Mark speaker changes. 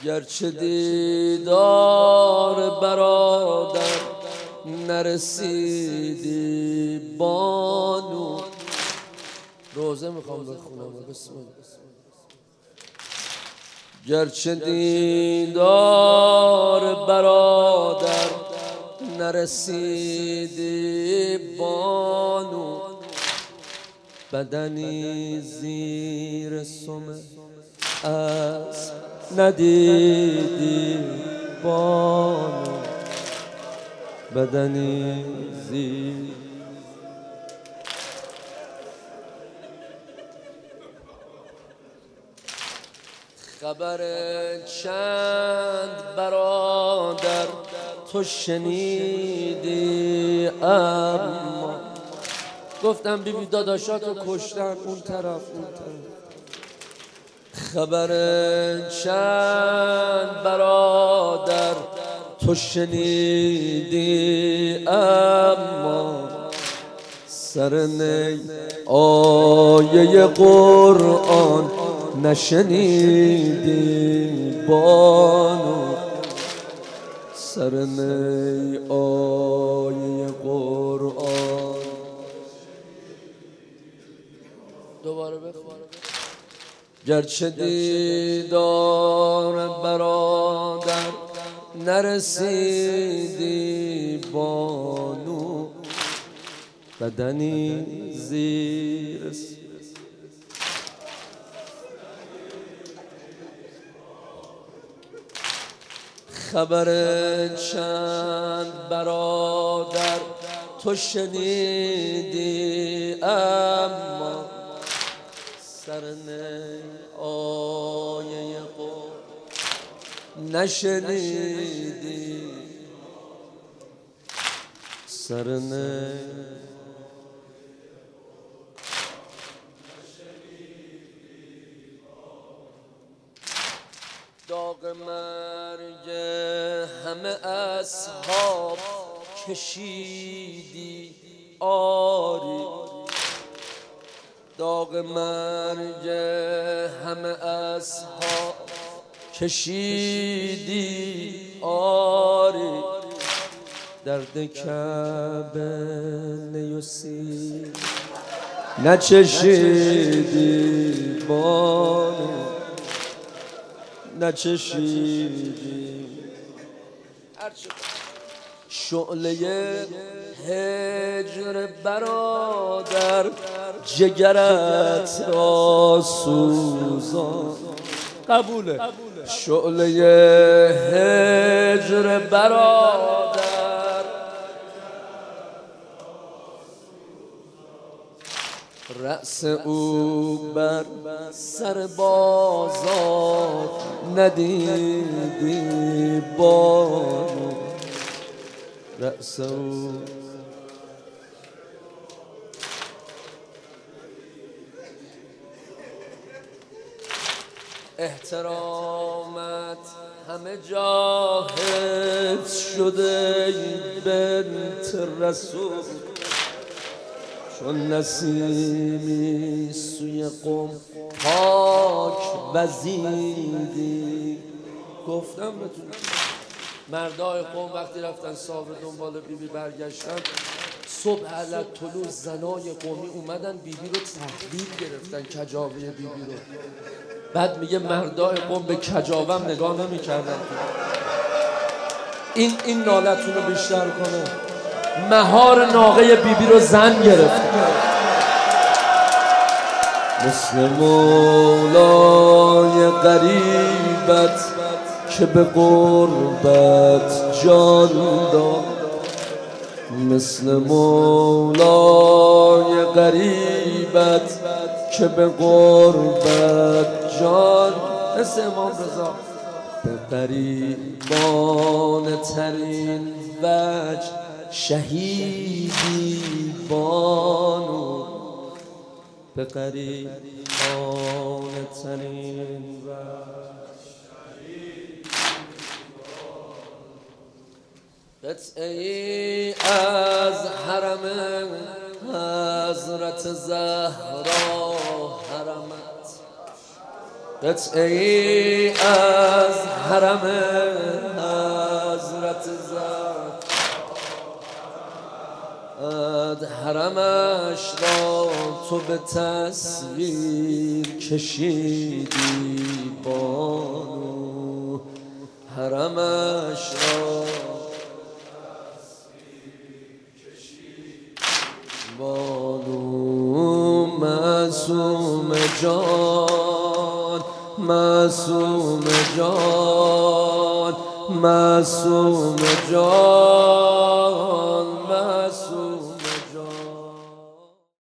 Speaker 1: گرچه دیدار برادر نرسیدی بانو. روزه میخوام بخونم. بسم الله. گرچه دیدار برادر نرسیدی بانو، بدنی زیر سم اسب ندیدی بانو، بدنی زیر. خبر چند برادر تو شنیدی، اما گفتم بیبی داداشاتو کشتن اون طرف. خبر چند برادر تو شنیدی، اما سر نی آیه قرآن نشنیدی بانو، سر نی آیه قرآن. دوباره بخوان. گرچه دیدار برادر نرسیدی بانو، بدنی زیر. خبر چند برادر تو شنیدی، اما سر نی آیه قرآن نشنیدی، سر نی. داغ مرگ همه اصحاب کشیدی آری، داغ مرگ همه اصحاب کشیدی آری، درد کعبه نیوسی نچشیدی بانو، نچشیدی. شعله هجر برادر جگرت را سوزان. قبوله. شعله هجر برادر رأس او بر سر بازار ندیدی بانو، رأس او. احترامت همه جا حفظ شده بنت رسول، چون نسیمی سوی قم پاک وزیدی. گفتم بتونم مردای قوم وقتی رفتن صابر دنبال بیبی برگشتن، صبح علت طلوع زنای قومی اومدن بیبی رو تحویل گرفتن، کجاوه بیبی رو. بعد میگه مردای قوم به کجاوم نگاه نمی‌کردن. این نالتون رو بیشتر کنه. مهار ناقه بیبی رو زن گرفت. مثل مولای غریبت که به قربت جان داد، مثل مولای غریبت که به قربت جان. مثل امام رضا به غریبانه ترین وجه شهیدی بانو، به غریبانه ترین وجه. قطعه‌ای از حرم حضرت زهرا حرمت، قطعه‌ای از حرم حضرت زهرا، حرمش را تو به تصویر کشیدی بانو، حرمش را بانو. معصوم جان معصوم جان معصوم جان معصوم